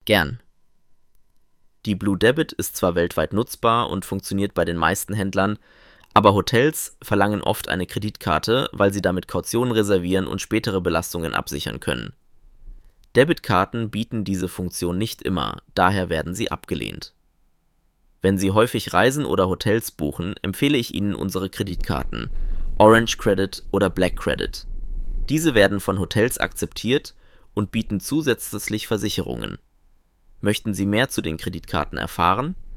Gern. Die Blue Debit ist zwar weltweit nutzbar und funktioniert bei den meisten Händlern, aber Hotels verlangen oft eine Kreditkarte, weil sie damit Kautionen reservieren und spätere Belastungen absichern können. Debitkarten bieten diese Funktion nicht immer, daher werden sie abgelehnt. Wenn Sie häufig Reisen oder Hotels buchen, empfehle ich Ihnen unsere Kreditkarten Orange Credit oder Black Credit. Diese werden von Hotels akzeptiert und bieten zusätzlich Versicherungen. Möchten Sie mehr zu den Kreditkarten erfahren